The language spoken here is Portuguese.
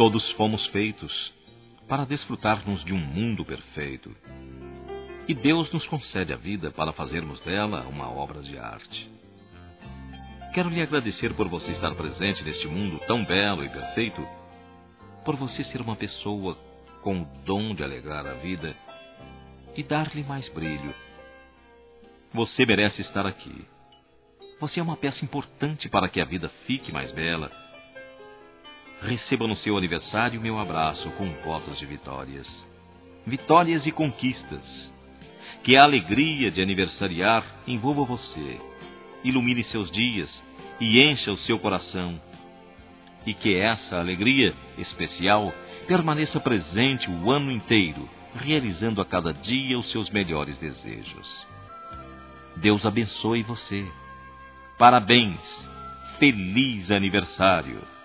Todos fomos feitos para desfrutarmos de um mundo perfeito. E Deus nos concede a vida para fazermos dela uma obra de arte. Quero lhe agradecer por você estar presente neste mundo tão belo e perfeito, por você ser uma pessoa com o dom de alegrar a vida e dar-lhe mais brilho. Você merece estar aqui. Você é uma peça importante para que a vida fique mais bela. Receba no seu aniversário meu abraço com votos de vitórias. Vitórias e conquistas. Que a alegria de aniversariar envolva você, ilumine seus dias e encha o seu coração. E que essa alegria especial permaneça presente o ano inteiro, realizando a cada dia os seus melhores desejos. Deus abençoe você. Parabéns! Feliz aniversário!